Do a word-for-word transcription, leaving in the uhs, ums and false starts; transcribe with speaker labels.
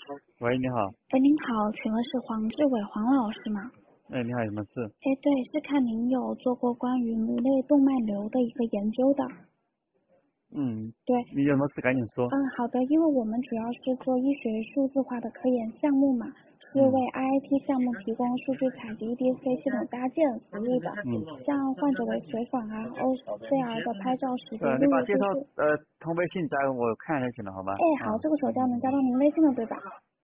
Speaker 1: 喂，你好。
Speaker 2: 哎，您好，请问是黄志伟黄老师吗？
Speaker 1: 哎，你好，有什么事？
Speaker 2: 哎，对，是看您有做过关于颅内动脉瘤的一个研究的。
Speaker 1: 嗯，
Speaker 2: 对，
Speaker 1: 你有什么事赶紧说。
Speaker 2: 嗯，好的，因为我们主要是做医学数字化的科研项目嘛，是为
Speaker 1: 嗯
Speaker 2: I I T 项目提供数据采集 D C 系统搭建服务的，
Speaker 1: 嗯，
Speaker 2: 像患者的随访啊、O C R 的拍照识别、
Speaker 1: 呃，你
Speaker 2: 录
Speaker 1: 把介绍
Speaker 2: 入数据。
Speaker 1: 呃通微信加我看就行了，好吗？
Speaker 2: 哎，好，
Speaker 1: 啊，
Speaker 2: 这个手机要能加到您微信的，对吧？